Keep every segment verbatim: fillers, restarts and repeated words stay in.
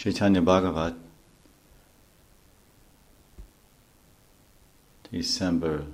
Chaitanya Bhagavat, December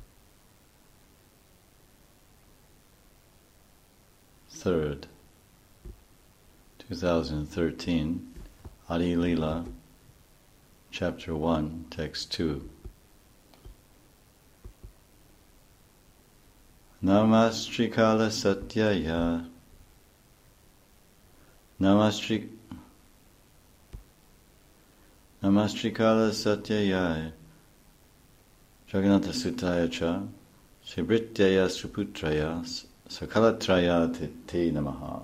third, two thousand thirteen, Adi Lila, Chapter one, Text two. Namastrikala Satyaya Namastrik Namastrikala Satyaya Jagannatha Sutaya Cha Sribrityaya Sriputraya Sakalatraya Te Namaha.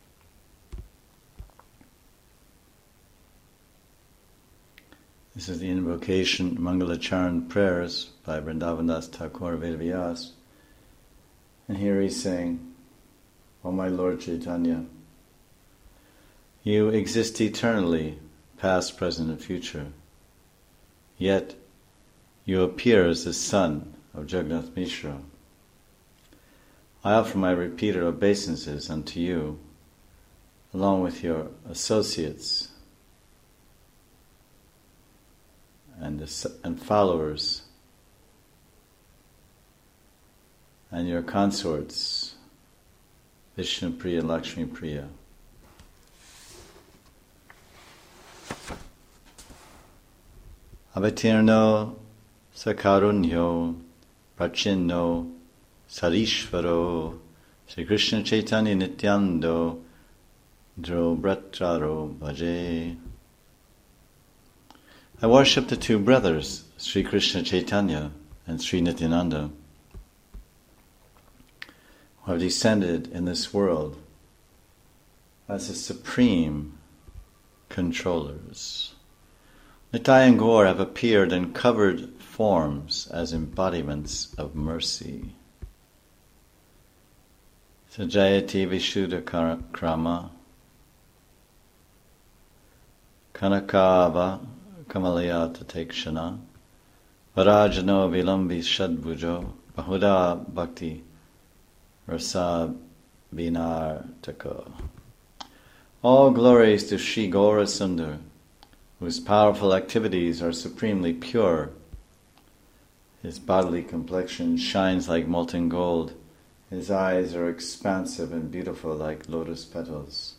This is the invocation Mangalacharan prayers by Vrindavan Das Thakur Vedavyas. And here he's saying, O my Lord Chaitanya, you exist eternally, past, present, and future. Yet, you appear as the son of Jagannath Mishra. I offer my repeated obeisances unto you, along with your associates and, and followers, and your consorts, Vishnu Priya, Lakshmi Priya. Avatirno Sakarunyo Prachinno Sarishvaro Sri Krishna Chaitanya Nityando Drobratraro Bhaje. I worship the two brothers, Sri Krishna Chaitanya and Sri Nityananda, who have descended in this world as the supreme controllers. Nitai and Gaur have appeared in covered forms as embodiments of mercy. Sajayati Vishuddha Krama Kanakava Kamalayata Tekshana Varajano Vilambi Shadbhujo Bahuda Bhakti Rasa Binartaka. All glories to Sri Gaura Sundar, whose powerful activities are supremely pure. His bodily complexion shines like molten gold. His eyes are expansive and beautiful like lotus petals.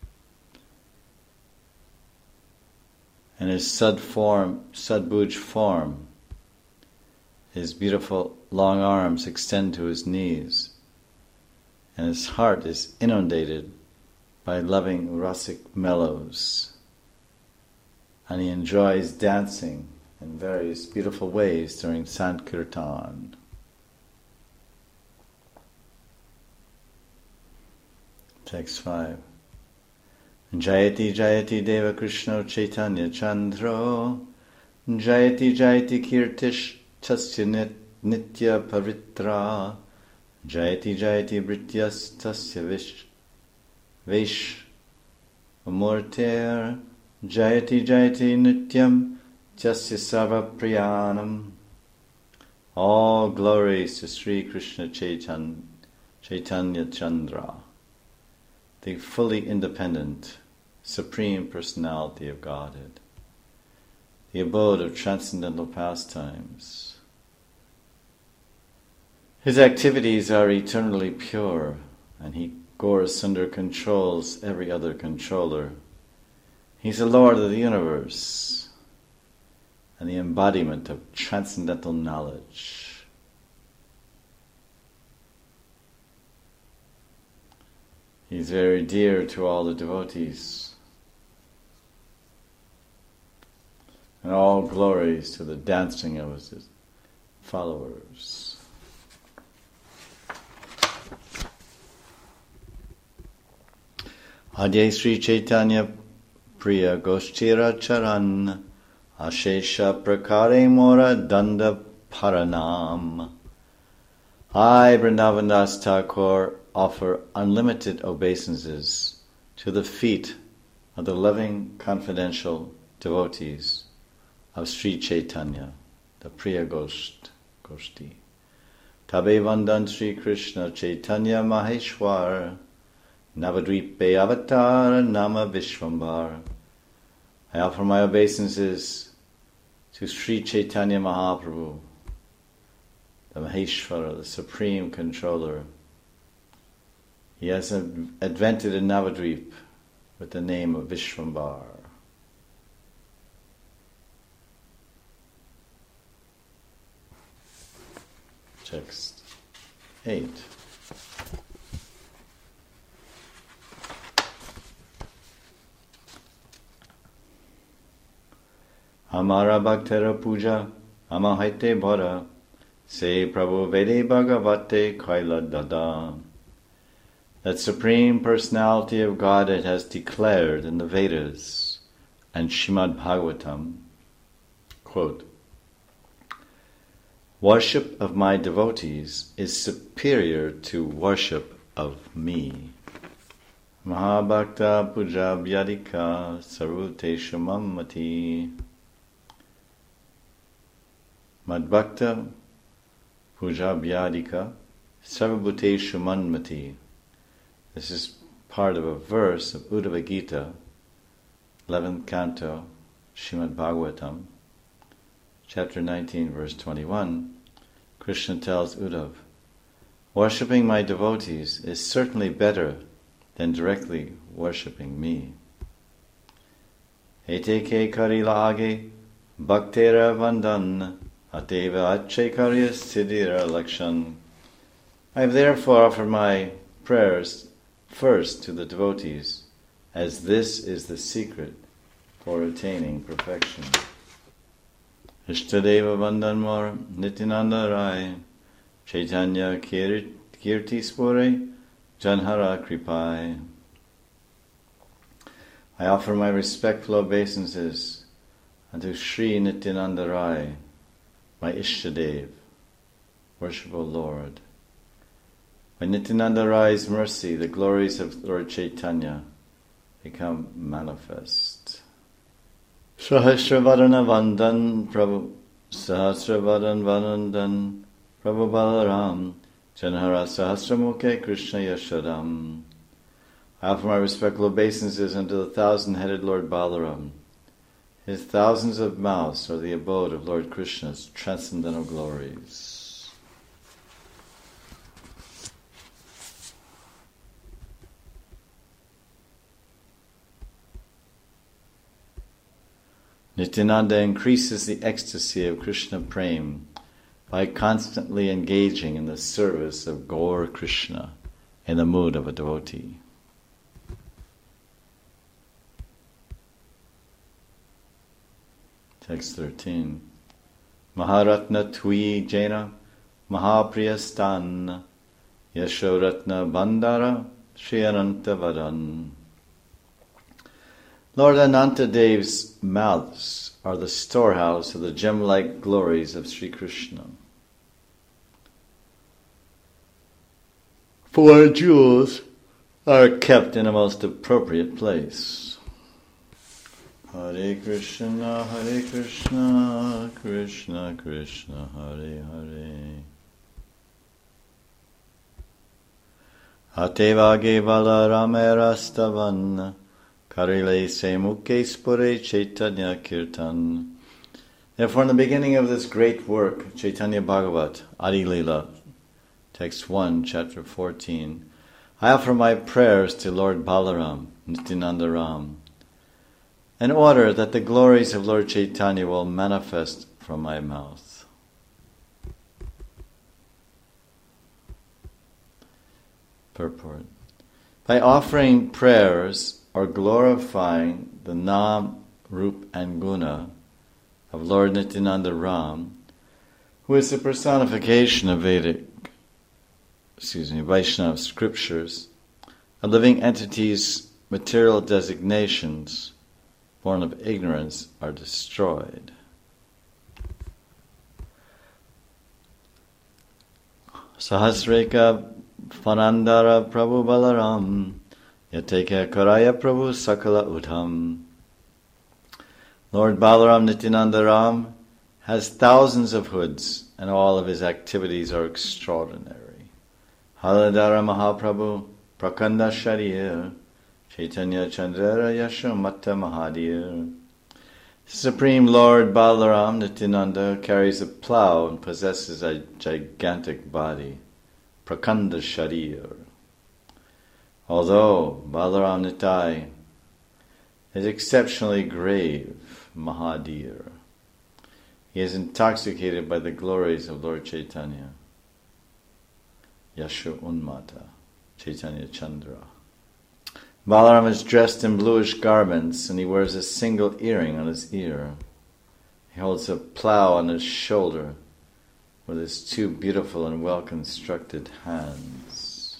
And his sad form, sadbhuj form, his beautiful long arms extend to his knees, and his heart is inundated by loving rasic mellows. And he enjoys dancing in various beautiful ways during Sankirtan. Text five. Jayati Jayati Deva Krishna Chaitanya Chandro Jayati Jayati Kirtish Tasya Nitya Pavitra Jayati Jayati Brityas Tasya Vish Vish Amurter Jayati Jayati Nityam Jasya Sarva Priyanam. All glories to Sri Krishna Chaitanya, Chaitanya Chandra, the fully independent, Supreme Personality of Godhead, the abode of transcendental pastimes. His activities are eternally pure, and he, Gaura Sundar, controls every other controller. He's the Lord of the universe and the embodiment of transcendental knowledge. He's very dear to all the devotees. And all glories to the dancing of his followers. Adye Sri Chaitanya Priya Goshtira Charan Ashesha Prakare Mora Danda Paranam. I, Vrindavan Das Thakur, offer unlimited obeisances to the feet of the loving, confidential devotees of Sri Chaitanya, the Priya Gosht, Goshti. Tabe Vandan Sri Krishna Chaitanya Maheshwar Navadvipe Avatar Nama Vishwambar I offer my obeisances to Sri Chaitanya Mahaprabhu, the Maheshwara, the Supreme Controller. He has advented in Navadvip with the name of Vishvambar. Text eight. Amara Bhaktara Puja, Amahaite Bhara, Se Prabhu Vede Bhagavate Kaila Dada. That Supreme Personality of Godhead has declared in the Vedas and Srimad Bhagavatam, quote, worship of my devotees is superior to worship of me. Mahabhakta Puja Vyadika Sarvuteshu Mammati. Madbhakta Puja Vyadika Sarvabhuteshu Manmati. This is part of a verse of Uddhava Gita, eleventh canto, Srimad Bhagavatam, chapter nineteen, verse twenty-one. Krishna tells Uddhava, worshipping my devotees is certainly better than directly worshipping me. Ete ke karila age bhaktera vandan ateva acche karya siddhira lakshan. I have therefore offered my prayers first to the devotees, as this is the secret for attaining perfection. Ishtadeva Vandanmar Nityananda Rai Chaitanya Kirti Spore Janhara Kripai. I offer my respectful obeisances unto Sri Nityananda Rai, my Ishtadev, worshipful Lord. By Nityananda Rai's mercy, the glories of Lord Chaitanya become manifest. Sahasravadana Vandan Prabhu Sahasravadan Vandan Prabhu Balaram Janhara Sahasramukhe Krishna Yashodam. I offer my respectful obeisances unto the thousand-headed Lord Balaram. His thousands of mouths are the abode of Lord Krishna's transcendental glories. Nityananda increases the ecstasy of Krishna Prem by constantly engaging in the service of Gaur Krishna in the mood of a devotee. Text thirteen. Maharatna Tui Jena Mahapriyastan Yashoratna Bandara Shri Ananta Vadan. Lord Anantadev's mouths are the storehouse of the gem-like glories of Sri Krishna. Four jewels are kept in a most appropriate place. Hare Krishna, Hare Krishna, Krishna Krishna, Hare Hare. Atevage Balarame Rastavan Karile Semukhe Spore Chaitanya Kirtan. Therefore, in the beginning of this great work, Chaitanya Bhagavat, Adi Lila, text one, chapter fourteen, I offer my prayers to Lord Balaram, Nityananda Ram, in order that the glories of Lord Chaitanya will manifest from my mouth. Purport. By offering prayers or glorifying the Nam, Rup and Guna of Lord Nityananda Ram, who is the personification of Vedic, excuse me, Vaishnava scriptures, a living entity's material designations born of ignorance are destroyed. Sahasreka Phanandara Prabhu Balaram Yateka Karaya Prabhu Sakala Udham. Lord Balaram Nityananda Ram has thousands of hoods, and all of his activities are extraordinary. Haladara Mahaprabhu Prakanda Sharir Chaitanya Chandra Yashamata Mahadir Supreme Lord Balaram Nityananda carries a plough and possesses a gigantic body, Prakanda Sharir. Although Balaram Nitai is exceptionally grave, Mahadir, he is intoxicated by the glories of Lord Chaitanya, Yashu Unmata, Chaitanya Chandra. Balaram is dressed in bluish garments and he wears a single earring on his ear. He holds a plough on his shoulder with his two beautiful and well-constructed hands.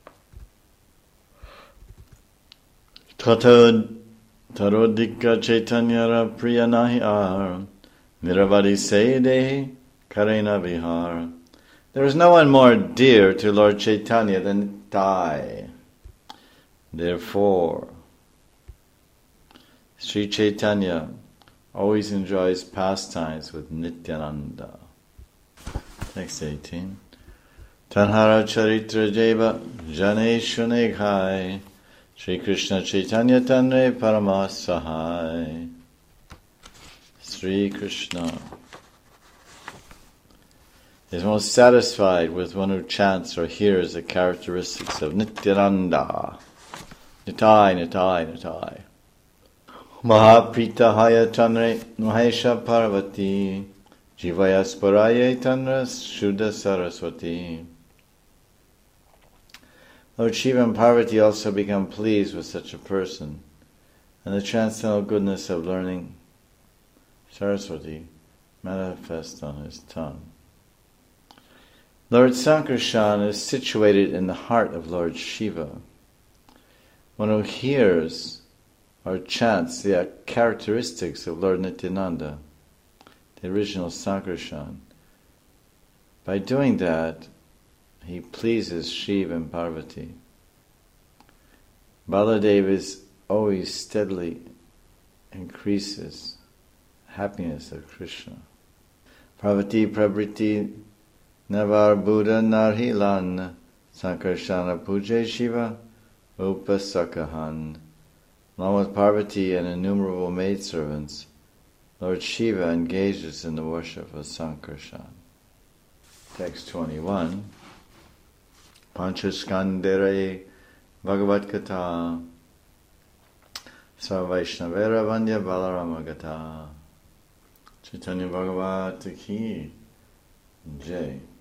Tata tarodika Chaitanyara priyanahi ar niravadi sede karena vihar. There is no one more dear to Lord Chaitanya than Nitai. Therefore, Sri Chaitanya always enjoys pastimes with Nityananda. Text eighteen. Tanhara charitra jeva jane shuneghai Sri Krishna Chaitanya tanre paramasahai. Sri Krishna is most satisfied with one who chants or hears the characteristics of Nityananda. Nitai, Nitai, Nitai. Mahaprita haya tanre Mahesha Parvati Jivaya sparaye tanra Shuddha Saraswati. Lord Shiva and Parvati also become pleased with such a person, and the transcendental goodness of learning Saraswati manifests on his tongue. Lord Sankarshan is situated in the heart of Lord Shiva. One who hears or chants the characteristics of Lord Nityananda, the original Sankarshan, by doing that, he pleases Shiva and Parvati. Baladev is always steadily increases happiness of Krishna. Parvati Prabriti Navar Buddha Narhilan Sankarshana Pujay Shiva Upasakahan. Along with Parvati and innumerable maidservants, Lord Shiva engages in the worship of Sankarshan. Text twenty-one. Panchaskandere Bhagavad Gita Sarvaishnavera Vandya Balarama Gata. Chaitanya Bhagavata Ki Jai.